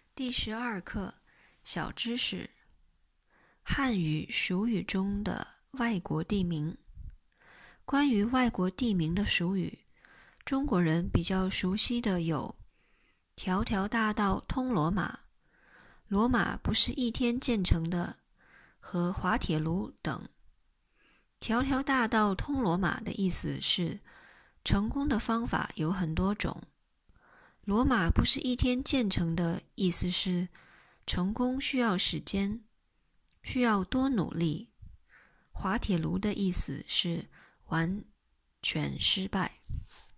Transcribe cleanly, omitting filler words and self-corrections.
第12课小知识：汉语俗语中的外国地名。关于外国地名的俗语，中国人比较熟悉的有条条大道通罗马、罗马不是一天建成的和滑铁卢等。条条大道通罗马的意思是成功的方法有很多种。罗马不是一天建成的意思是成功需要时间，需要多努力。滑铁卢的意思是完全失败。